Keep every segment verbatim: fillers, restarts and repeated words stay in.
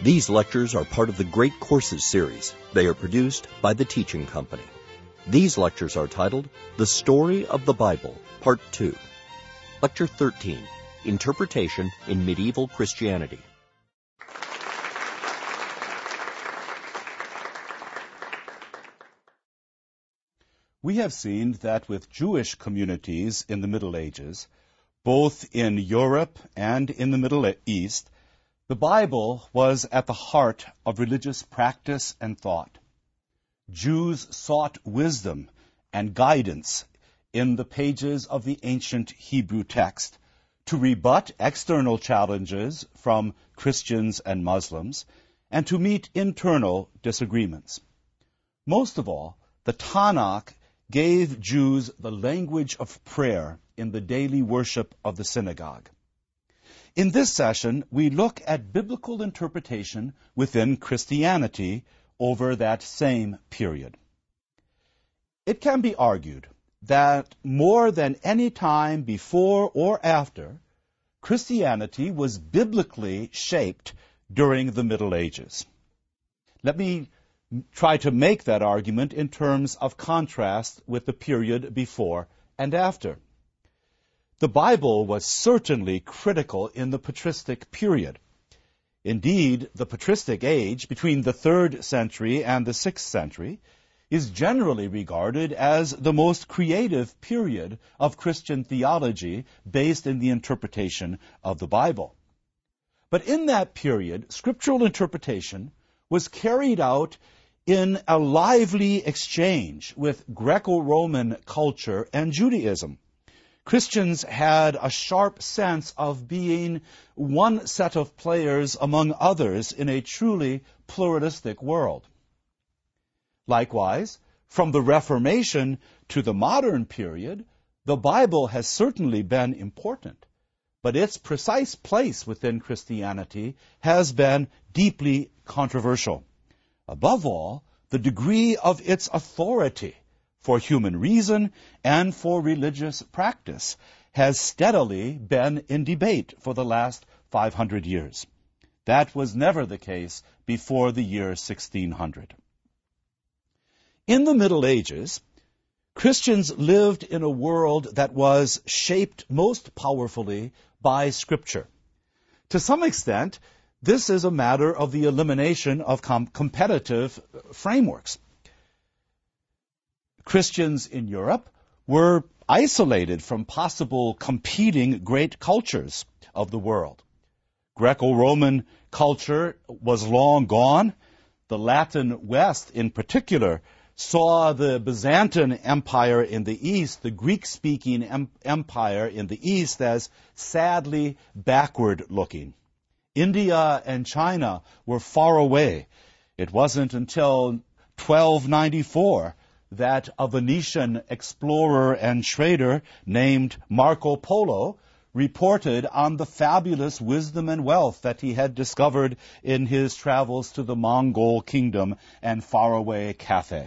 These lectures are part of the Great Courses series. They are produced by the Teaching Company. These lectures are titled The Story of the Bible, Part two. Lecture thirteen, Interpretation in Medieval Christianity. We have seen that with Jewish communities in the Middle Ages, both in Europe and in the Middle East, the Bible was at the heart of religious practice and thought. Jews sought wisdom and guidance in the pages of the ancient Hebrew text to rebut external challenges from Christians and Muslims and to meet internal disagreements. Most of all, the Tanakh gave Jews the language of prayer in the daily worship of the synagogue. In this session, we look at biblical interpretation within Christianity over that same period. It can be argued that more than any time before or after, Christianity was biblically shaped during the Middle Ages. Let me try to make that argument in terms of contrast with the period before and after. The Bible was certainly critical in the patristic period. Indeed, the patristic age, between the third century and the sixth century, is generally regarded as the most creative period of Christian theology based in the interpretation of the Bible. But in that period, scriptural interpretation was carried out in a lively exchange with Greco-Roman culture and Judaism. Christians had a sharp sense of being one set of players among others in a truly pluralistic world. Likewise, from the Reformation to the modern period, the Bible has certainly been important, but its precise place within Christianity has been deeply controversial. Above all, the degree of its authority for human reason and for religious practice has steadily been in debate for the last five hundred years. That was never the case before the year sixteen hundred. In the Middle Ages, Christians lived in a world that was shaped most powerfully by Scripture. To some extent, this is a matter of the elimination of com- competitive frameworks. Christians in Europe were isolated from possible competing great cultures of the world. Greco-Roman culture was long gone. The Latin West, in particular, saw the Byzantine Empire in the East, the Greek-speaking em- empire in the East, as sadly backward-looking. India and China were far away. It wasn't until twelve ninety-four that a Venetian explorer and trader named Marco Polo reported on the fabulous wisdom and wealth that he had discovered in his travels to the Mongol kingdom and faraway Cathay.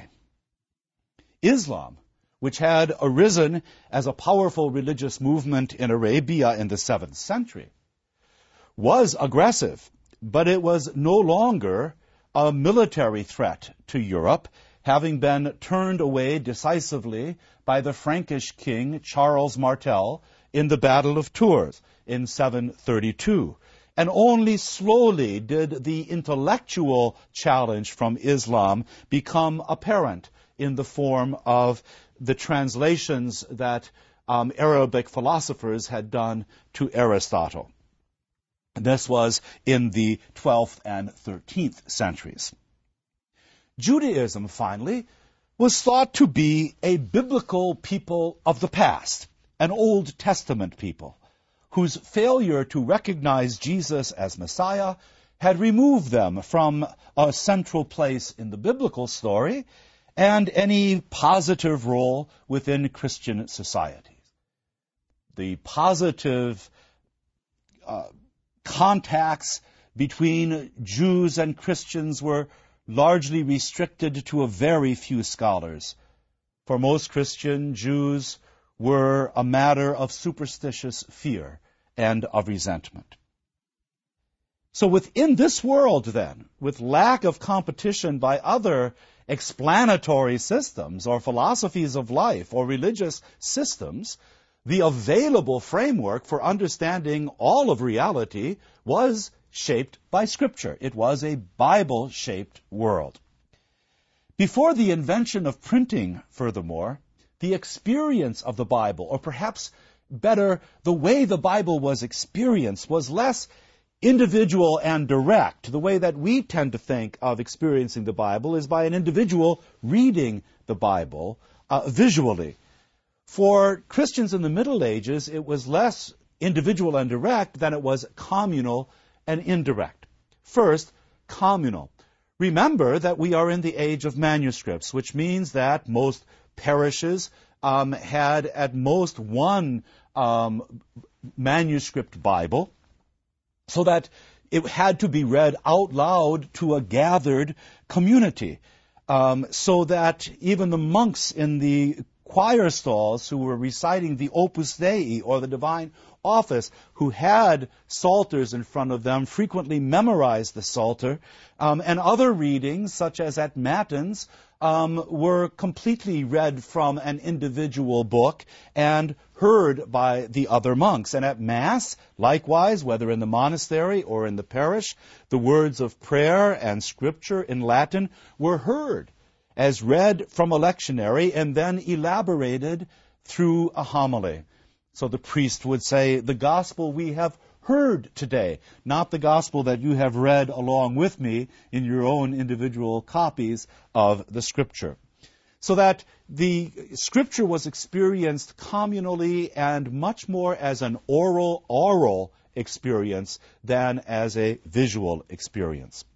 Islam, which had arisen as a powerful religious movement in Arabia in the seventh century, was aggressive, but it was no longer a military threat to Europe, having been turned away decisively by the Frankish king Charles Martel in the Battle of Tours in seven thirty-two. And only slowly did the intellectual challenge from Islam become apparent in the form of the translations that um, Arabic philosophers had done to Aristotle. This was in the twelfth and thirteenth centuries. Judaism, finally, was thought to be a biblical people of the past, an Old Testament people, whose failure to recognize Jesus as Messiah had removed them from a central place in the biblical story and any positive role within Christian societies. The positive uh, contacts between Jews and Christians were largely restricted to a very few scholars. For most Christian, Jews were a matter of superstitious fear and of resentment. So within this world, then, with lack of competition by other explanatory systems or philosophies of life or religious systems, the available framework for understanding all of reality was shaped by Scripture. It was a Bible-shaped world. Before the invention of printing, furthermore, the experience of the Bible, or perhaps better, the way the Bible was experienced, was less individual and direct. The way that we tend to think of experiencing the Bible is by an individual reading the Bible uh, visually. For Christians in the Middle Ages, it was less individual and direct than it was communal and indirect. First, communal. Remember that we are in the age of manuscripts, which means that most parishes um, had at most one um, manuscript Bible, so that it had to be read out loud to a gathered community, um, so that even the monks in the choir stalls who were reciting the Opus Dei or the Divine Office, who had psalters in front of them, frequently memorized the psalter, um, and other readings, such as at Matins, um, were completely read from an individual book and heard by the other monks. And at Mass, likewise, whether in the monastery or in the parish, the words of prayer and Scripture in Latin were heard as read from a lectionary and then elaborated through a homily. So the priest would say, the gospel we have heard today, not the gospel that you have read along with me in your own individual copies of the Scripture. So that the Scripture was experienced communally and much more as an oral, oral experience than as a visual experience.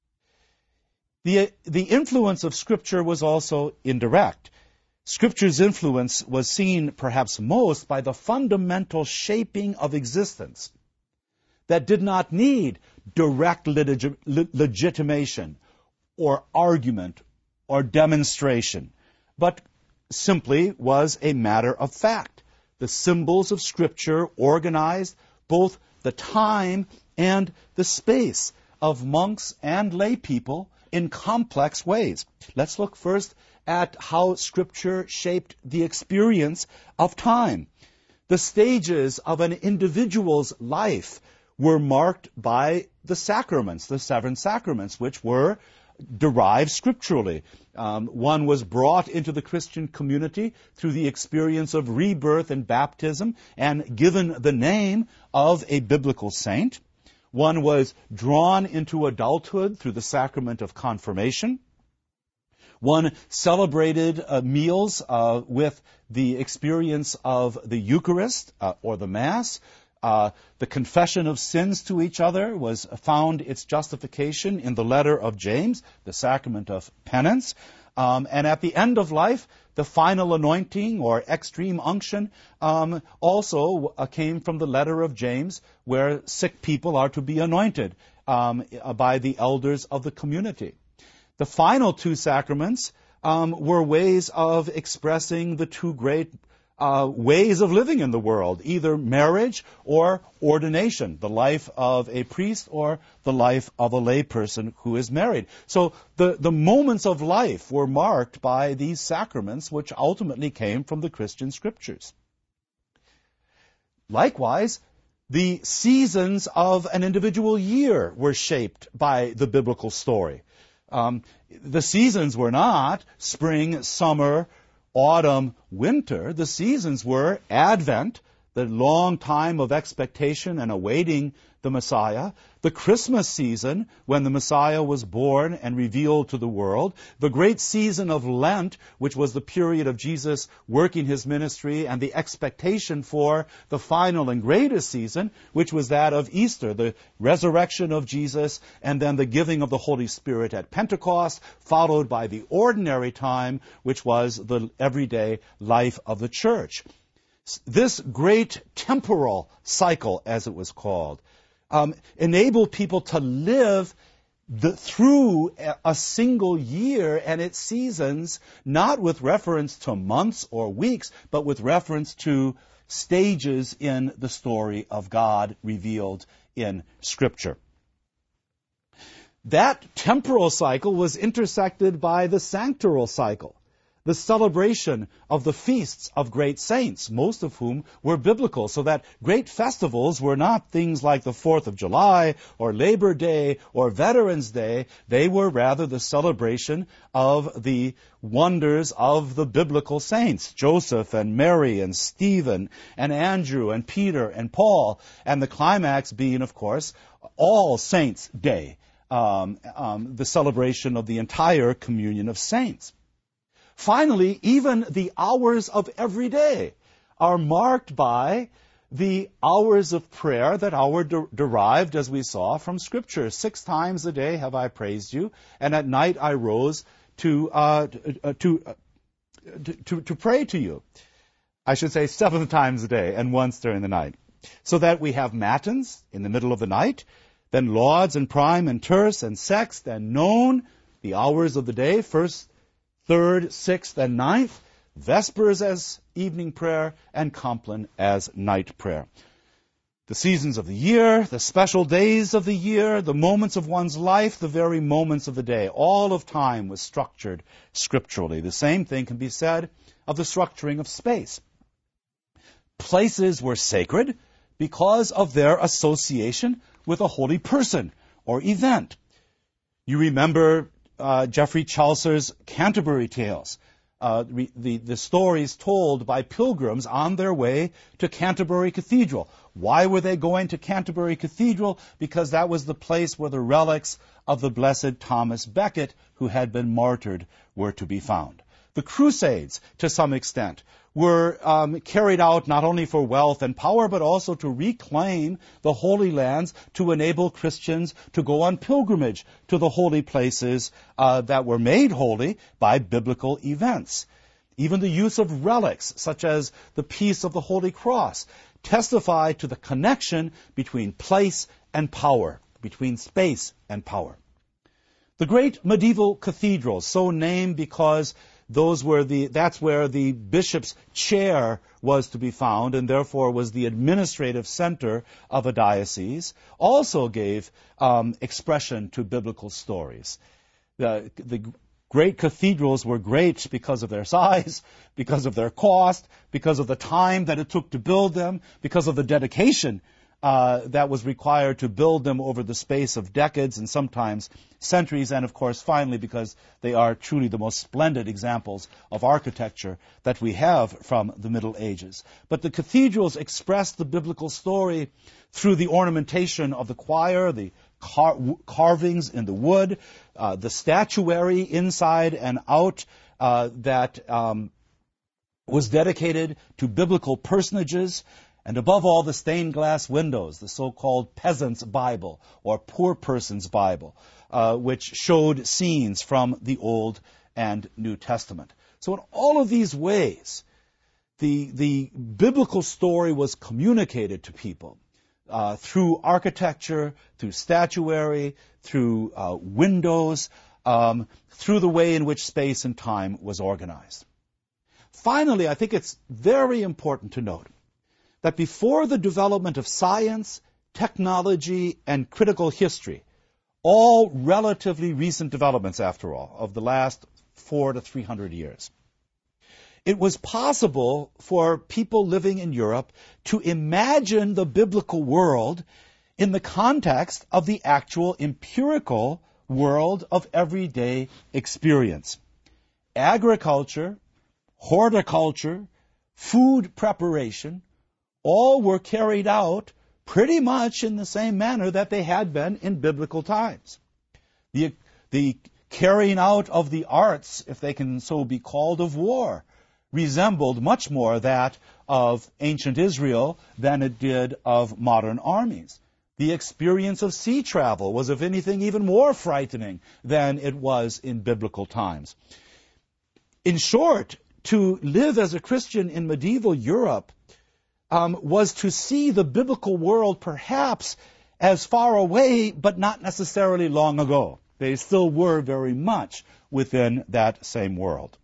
The, the influence of Scripture was also indirect. Scripture's influence was seen perhaps most by the fundamental shaping of existence that did not need direct legi- legitimation or argument or demonstration, but simply was a matter of fact. The symbols of Scripture organized both the time and the space of monks and lay people in complex ways. Let's look first at how Scripture shaped the experience of time. The stages of an individual's life were marked by the sacraments, the seven sacraments, which were derived scripturally. Um, one was brought into the Christian community through the experience of rebirth and baptism and given the name of a biblical saint. One was drawn into adulthood through the sacrament of confirmation. One celebrated uh, meals uh, with the experience of the Eucharist uh, or the Mass. Uh, the confession of sins to each other was found its justification in the letter of James, the sacrament of penance. Um, and at the end of life, the final anointing or extreme unction um, also uh, came from the letter of James, where sick people are to be anointed um, by the elders of the community. The final two sacraments um, were ways of expressing the two great uh, ways of living in the world, either marriage or ordination, the life of a priest or the life of a layperson who is married. So the, the moments of life were marked by these sacraments, which ultimately came from the Christian Scriptures. Likewise, the seasons of an individual year were shaped by the biblical story. Um, the seasons were not spring, summer, autumn, winter. The seasons were Advent, the long time of expectation and awaiting the Messiah, the Christmas season when the Messiah was born and revealed to the world, the great season of Lent, which was the period of Jesus working his ministry, and the expectation for the final and greatest season, which was that of Easter, the resurrection of Jesus, and then the giving of the Holy Spirit at Pentecost, followed by the ordinary time, which was the everyday life of the church. This great temporal cycle, as it was called, um, enabled people to live the, through a single year and its seasons, not with reference to months or weeks, but with reference to stages in the story of God revealed in Scripture. That temporal cycle was intersected by the sanctoral cycle, the celebration of the feasts of great saints, most of whom were biblical, so that great festivals were not things like the fourth of July or Labor Day or Veterans Day. They were rather the celebration of the wonders of the biblical saints, Joseph and Mary and Stephen and Andrew and Peter and Paul, and the climax being, of course, All Saints' Day, um, um, the celebration of the entire communion of saints. Finally, even the hours of every day are marked by the hours of prayer that are de- derived, as we saw, from Scripture. Six times a day have I praised you, and at night I rose to uh, to, uh, to to to pray to you. I should say seven times a day and once during the night. So that we have matins in the middle of the night, then lauds and prime and terce and sext and none, the hours of the day, first, third, sixth, and ninth, vespers as evening prayer, and compline as night prayer. The seasons of the year, the special days of the year, the moments of one's life, the very moments of the day, all of time was structured scripturally. The same thing can be said of the structuring of space. Places were sacred because of their association with a holy person or event. You remember Uh, Geoffrey Chaucer's Canterbury Tales, uh, re- the, the stories told by pilgrims on their way to Canterbury Cathedral. Why were they going to Canterbury Cathedral? Because that was the place where the relics of the blessed Thomas Becket, who had been martyred, were to be found. The Crusades, to some extent, were um, carried out not only for wealth and power, but also to reclaim the Holy Lands, to enable Christians to go on pilgrimage to the holy places uh, that were made holy by biblical events. Even the use of relics, such as the piece of the Holy Cross, testify to the connection between place and power, between space and power. The great medieval cathedrals, so named because Those were the, that's where the bishop's chair was to be found, and therefore was the administrative center of a diocese, also gave um, expression to biblical stories. The, the great cathedrals were great because of their size, because of their cost, because of the time that it took to build them, because of the dedication Uh, that was required to build them over the space of decades and sometimes centuries, and of course finally because they are truly the most splendid examples of architecture that we have from the Middle Ages. But the cathedrals express the biblical story through the ornamentation of the choir, the car- carvings in the wood, uh, the statuary inside and out uh, that um, was dedicated to biblical personages, and above all, the stained glass windows, the so-called peasant's Bible or poor person's Bible, uh, which showed scenes from the Old and New Testament. So in all of these ways, the, the biblical story was communicated to people uh, through architecture, through statuary, through uh, windows, um, through the way in which space and time was organized. Finally, I think it's very important to note that before the development of science, technology, and critical history, all relatively recent developments, after all, of the last four to three hundred years, it was possible for people living in Europe to imagine the biblical world in the context of the actual empirical world of everyday experience. Agriculture, horticulture, food preparation, all were carried out pretty much in the same manner that they had been in biblical times. The, the carrying out of the arts, if they can so be called, of war, resembled much more that of ancient Israel than it did of modern armies. The experience of sea travel was, if anything, even more frightening than it was in biblical times. In short, to live as a Christian in medieval Europe Um, was to see the biblical world perhaps as far away, but not necessarily long ago. They still were very much within that same world.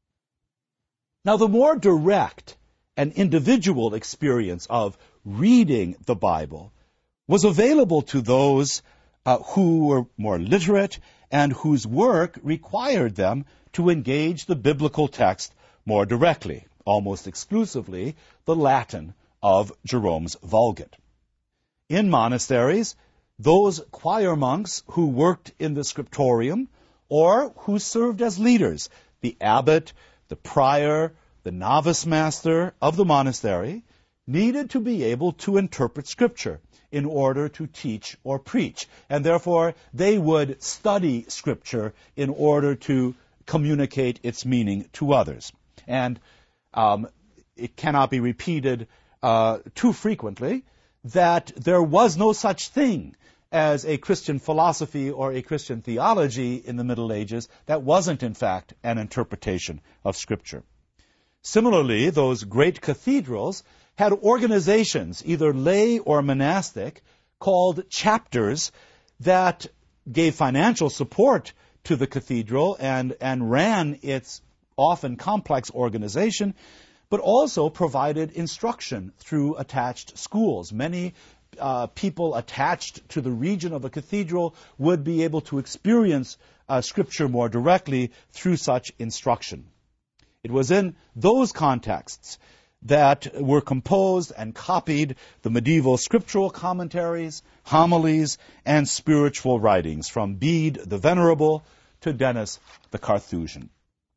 Now, the more direct and individual experience of reading the Bible was available to those uh, who were more literate and whose work required them to engage the biblical text more directly, almost exclusively the Latin of Jerome's Vulgate. In monasteries, those choir monks who worked in the scriptorium or who served as leaders, the abbot, the prior, the novice master of the monastery, needed to be able to interpret Scripture in order to teach or preach. And therefore, they would study Scripture in order to communicate its meaning to others. And um, it cannot be repeated uh, too frequently that there was no such thing as a Christian philosophy or a Christian theology in the Middle Ages that wasn't, in fact, an interpretation of Scripture. Similarly, those great cathedrals had organizations, either lay or monastic, called chapters that gave financial support to the cathedral and, and ran its often complex organization, but also provided instruction through attached schools. Many uh, people attached to the region of a cathedral would be able to experience uh, Scripture more directly through such instruction. It was in those contexts that were composed and copied the medieval scriptural commentaries, homilies, and spiritual writings from Bede the Venerable to Denis the Carthusian.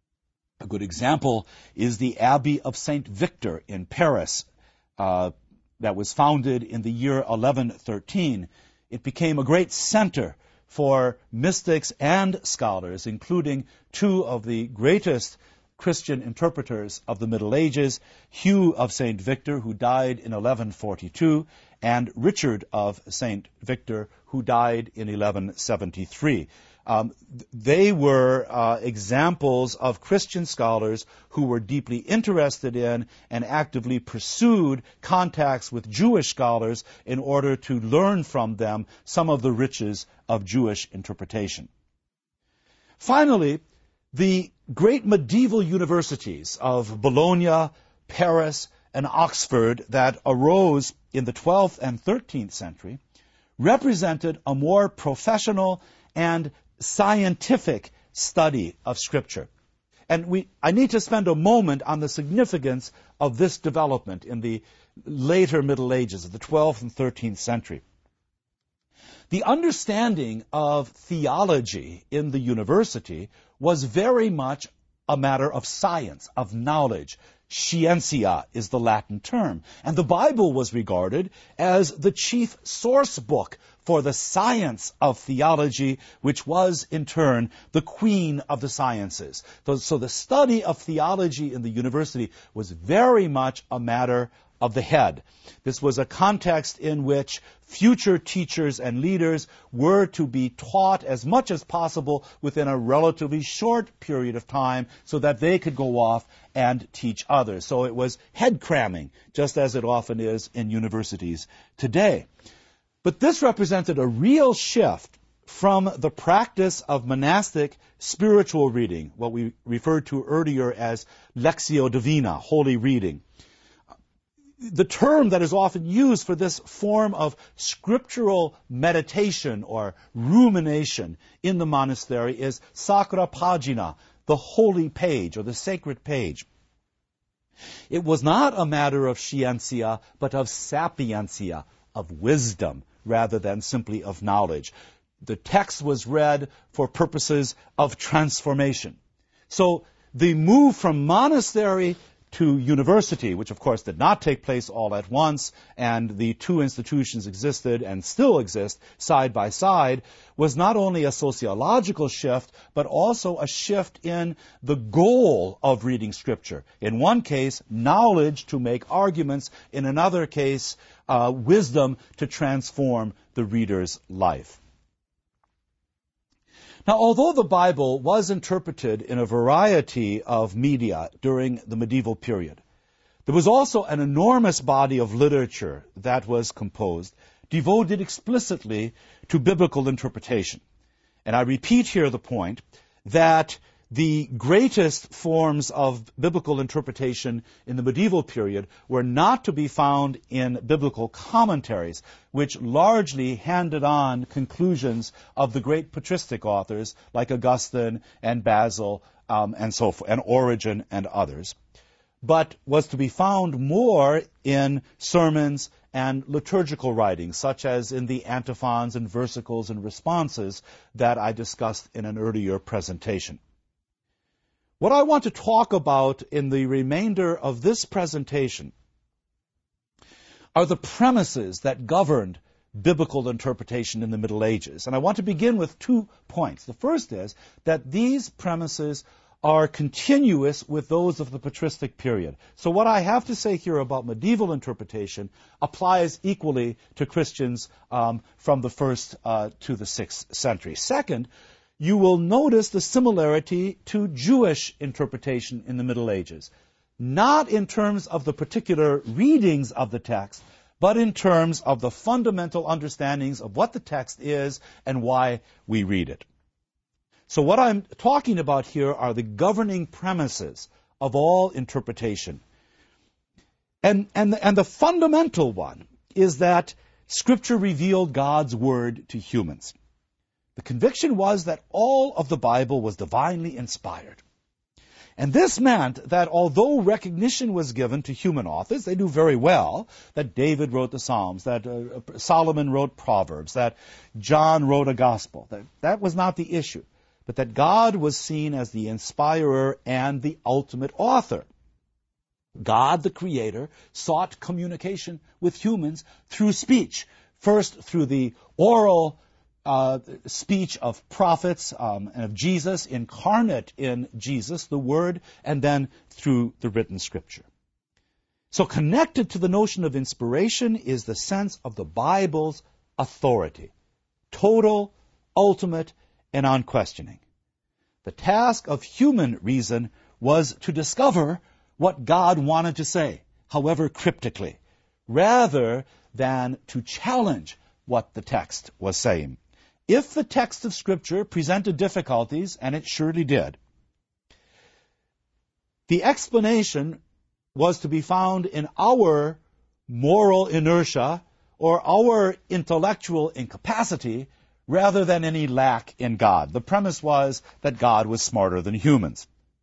A good example is the Abbey of Saint Victor in Paris uh, that was founded in the year eleven thirteen. It became a great center for mystics and scholars, including two of the greatest Christian interpreters of the Middle Ages, Hugh of Saint Victor, who died in eleven forty-two, and Richard of Saint Victor, who died in eleven seventy-three. Um, they were uh, examples of Christian scholars who were deeply interested in and actively pursued contacts with Jewish scholars in order to learn from them some of the riches of Jewish interpretation. Finally, the great medieval universities of Bologna, Paris, and Oxford that arose in the twelfth and thirteenth century represented a more professional and scientific study of Scripture. And we, I need to spend a moment on the significance of this development in the later Middle Ages of the twelfth and thirteenth century. The understanding of theology in the university was very much a matter of science, of knowledge. Scientia is the Latin term. And the Bible was regarded as the chief source book for the science of theology, which was, in turn, the queen of the sciences. So the study of theology in the university was very much a matter of the head. This was a context in which future teachers and leaders were to be taught as much as possible within a relatively short period of time so that they could go off and teach others. So it was head cramming, just as it often is in universities today. But this represented a real shift from the practice of monastic spiritual reading, what we referred to earlier as Lectio Divina, holy reading. The term that is often used for this form of scriptural meditation or rumination in the monastery is sacra pagina, the holy page or the sacred page. It was not a matter of scientia, but of sapientia, of wisdom, rather than simply of knowledge. The text was read for purposes of transformation. So the move from monastery to university, which of course did not take place all at once, and the two institutions existed and still exist side by side, was not only a sociological shift, but also a shift in the goal of reading Scripture. In one case, knowledge to make arguments. In another case, uh, wisdom to transform the reader's life. Now, although the Bible was interpreted in a variety of media during the medieval period, there was also an enormous body of literature that was composed, devoted explicitly to biblical interpretation. And I repeat here the point that the greatest forms of biblical interpretation in the medieval period were not to be found in biblical commentaries, which largely handed on conclusions of the great patristic authors like Augustine and Basil um, and so forth, and Origen and others, but was to be found more in sermons and liturgical writings, such as in the antiphons and versicles and responses that I discussed in an earlier presentation. What I want to talk about in the remainder of this presentation are the premises that governed biblical interpretation in the Middle Ages. And I want to begin with two points. The first is that these premises are continuous with those of the patristic period. So what I have to say here about medieval interpretation applies equally to Christians um, from the first uh, to the sixth century. Second, you will notice the similarity to Jewish interpretation in the Middle Ages, not in terms of the particular readings of the text, but in terms of the fundamental understandings of what the text is and why we read it. So what I'm talking about here are the governing premises of all interpretation. And, and, and the fundamental one is that Scripture revealed God's Word to humans. The conviction was that all of the Bible was divinely inspired. And this meant that although recognition was given to human authors, they knew very well that David wrote the Psalms, that uh, Solomon wrote Proverbs, that John wrote a Gospel. That, that was not the issue, but that God was seen as the inspirer and the ultimate author. God, the Creator, sought communication with humans through speech, first through the oral Uh, speech of prophets um, and of Jesus, incarnate in Jesus, the Word, and then through the written Scripture. So connected to the notion of inspiration is the sense of the Bible's authority, total, ultimate, and unquestioning. The task of human reason was to discover what God wanted to say, however cryptically, rather than to challenge what the text was saying. If the text of Scripture presented difficulties, and it surely did, the explanation was to be found in our moral inertia or our intellectual incapacity rather than any lack in God. The premise was that God was smarter than humans.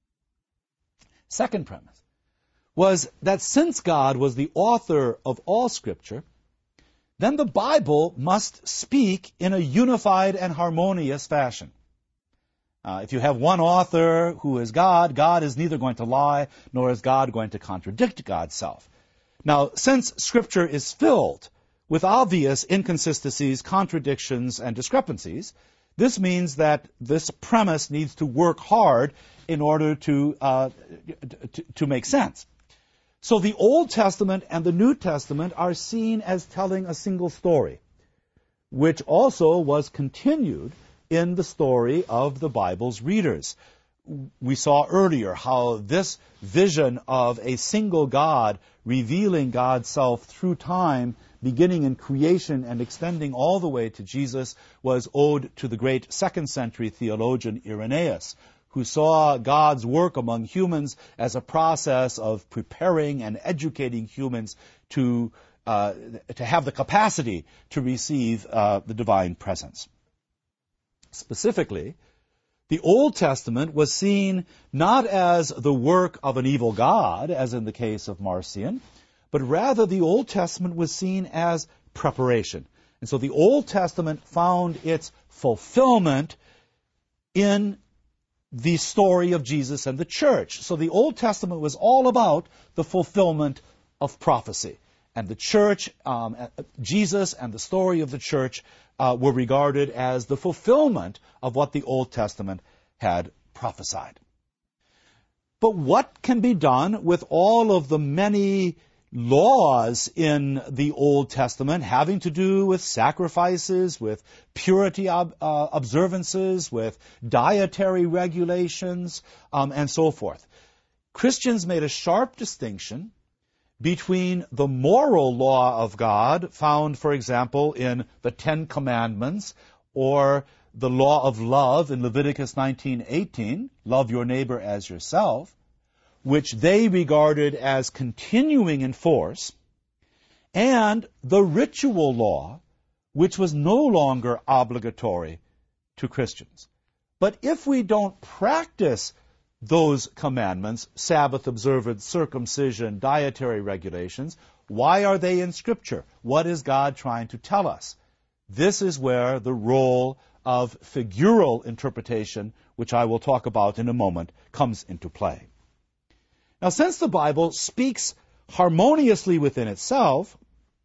Second premise was that since God was the author of all Scripture, then the Bible must speak in a unified and harmonious fashion. Uh, if you have one author who is God, God is neither going to lie, nor is God going to contradict God's self. Now, since Scripture is filled with obvious inconsistencies, contradictions, and discrepancies, this means that this premise needs to work hard in order to, uh, to, to make sense. So the Old Testament and the New Testament are seen as telling a single story, which also was continued in the story of the Bible's readers. We saw earlier how this vision of a single God revealing God's self through time, beginning in creation and extending all the way to Jesus, was owed to the great second century theologian Irenaeus, who saw God's work among humans as a process of preparing and educating humans to uh, to have the capacity to receive uh, the divine presence. Specifically, the Old Testament was seen not as the work of an evil God, as in the case of Marcion, but rather the Old Testament was seen as preparation. And so the Old Testament found its fulfillment in the story of Jesus and the church. So the Old Testament was all about the fulfillment of prophecy. And the church, um, Jesus and the story of the church uh, were regarded as the fulfillment of what the Old Testament had prophesied. But what can be done with all of the many laws in the Old Testament having to do with sacrifices, with purity ob- uh, observances, with dietary regulations, um, and so forth? Christians made a sharp distinction between the moral law of God, found, for example, in the Ten Commandments, or the law of love in Leviticus nineteen eighteen, love your neighbor as yourself, which they regarded as continuing in force, and the ritual law, which was no longer obligatory to Christians. But if we don't practice those commandments, Sabbath observance, circumcision, dietary regulations, why are they in Scripture? What is God trying to tell us? This is where the role of figural interpretation, which I will talk about in a moment, comes into play. Now, since the Bible speaks harmoniously within itself,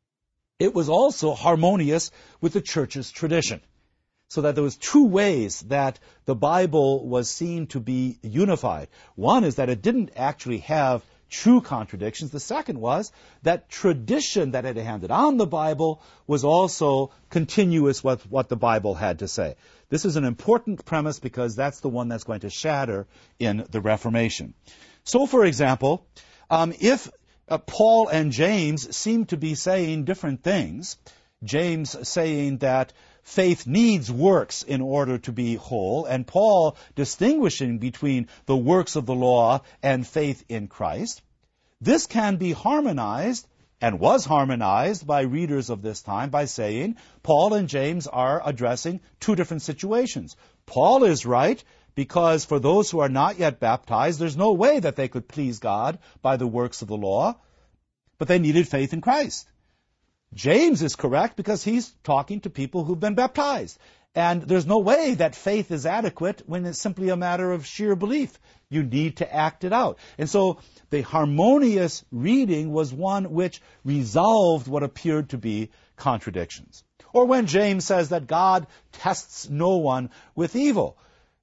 it was also harmonious with the church's tradition, so that there was two ways that the Bible was seen to be unified. One is that it didn't actually have true contradictions. The second was that tradition that had handed on the Bible was also continuous with what the Bible had to say. This is an important premise because that's the one that's going to shatter in the Reformation. So, for example, um, if uh, Paul and James seem to be saying different things, James saying that faith needs works in order to be whole, and Paul distinguishing between the works of the law and faith in Christ. This can be harmonized, and was harmonized by readers of this time, by saying Paul and James are addressing two different situations. Paul is right, because for those who are not yet baptized, there's no way that they could please God by the works of the law, but they needed faith in Christ. James is correct because he's talking to people who've been baptized. And there's no way that faith is adequate when it's simply a matter of sheer belief. You need to act it out. And so the harmonious reading was one which resolved what appeared to be contradictions. Or when James says that God tests no one with evil.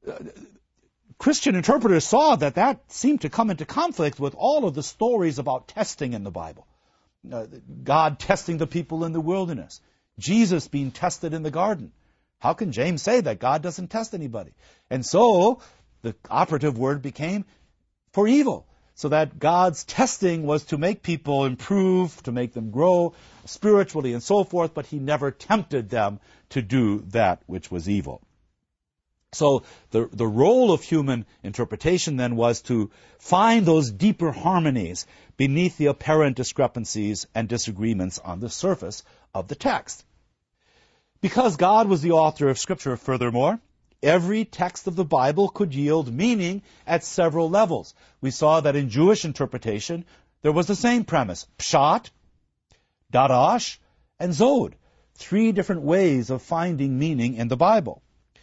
Christian interpreters saw that that seemed to come into conflict with all of the stories about testing in the Bible. Uh, God testing the people in the wilderness. Jesus being tested in the garden. How can James say that God doesn't test anybody? And so the operative word became for evil. So that God's testing was to make people improve, to make them grow spiritually and so forth, but he never tempted them to do that which was evil. So the, the role of human interpretation then was to find those deeper harmonies beneath the apparent discrepancies and disagreements on the surface of the text. Because God was the author of Scripture, furthermore, every text of the Bible could yield meaning at several levels. We saw that in Jewish interpretation, there was the same premise, pshat, darash, and zod, three different ways of finding meaning in the Bible.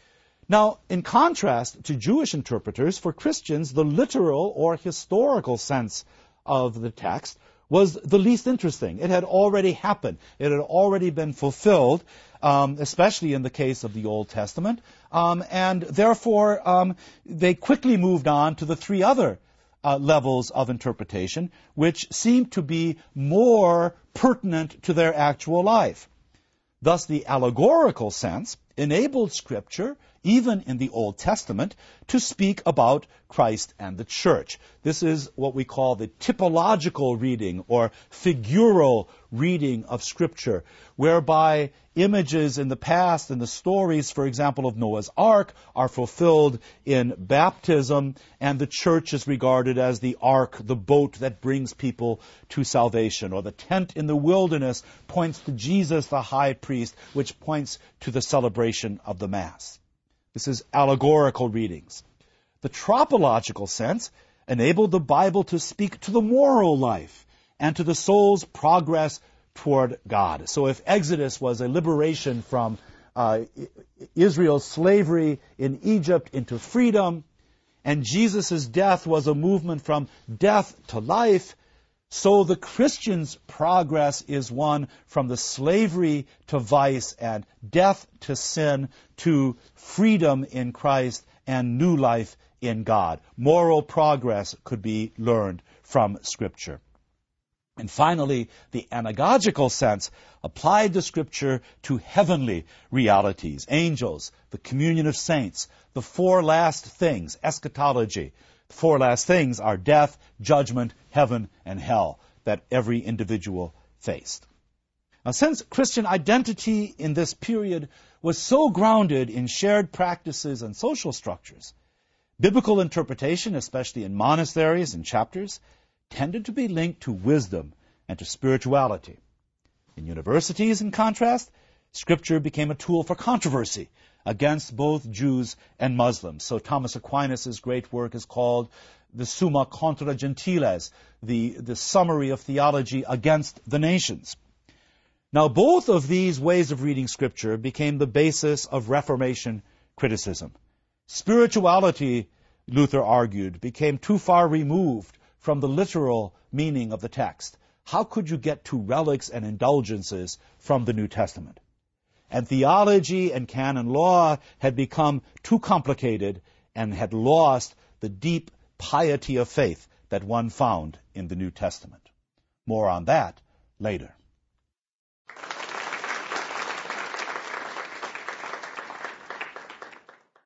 Now, in contrast to Jewish interpreters, for Christians, the literal or historical sense of the text was the least interesting. It had already happened. It had already been fulfilled, um, especially in the case of the Old Testament. Um, and therefore, um, they quickly moved on to the three other uh, levels of interpretation, which seemed to be more pertinent to their actual life. Thus, the allegorical sense enabled Scripture, even in the Old Testament, to speak about Christ and the church. This is what we call the typological reading or figural reading of Scripture, whereby images in the past and the stories, for example, of Noah's Ark are fulfilled in baptism, and the church is regarded as the ark, the boat that brings people to salvation. Or the tent in the wilderness points to Jesus, the high priest, which points to the celebration of the Mass. This is allegorical readings. The tropological sense enabled the Bible to speak to the moral life and to the soul's progress toward God. So if Exodus was a liberation from uh, Israel's slavery in Egypt into freedom, and Jesus' death was a movement from death to life, so the Christian's progress is one from the slavery to vice and death to sin to freedom in Christ and new life in God. Moral progress could be learned from Scripture. And finally, the anagogical sense applied the Scripture to heavenly realities, angels, the communion of saints, the four last things, eschatology. The four last things are death, judgment, heaven, and hell that every individual faced. Now, since Christian identity in this period was so grounded in shared practices and social structures, biblical interpretation, especially in monasteries and chapters, tended to be linked to wisdom and to spirituality. In universities, in contrast, Scripture became a tool for controversy against both Jews and Muslims. So Thomas Aquinas' great work is called the Summa Contra Gentiles, the, the summary of theology against the nations. Now, both of these ways of reading Scripture became the basis of Reformation criticism. Spirituality, Luther argued, became too far removed from the literal meaning of the text. How could you get to relics and indulgences from the New Testament? And theology and canon law had become too complicated and had lost the deep piety of faith that one found in the New Testament. More on that later.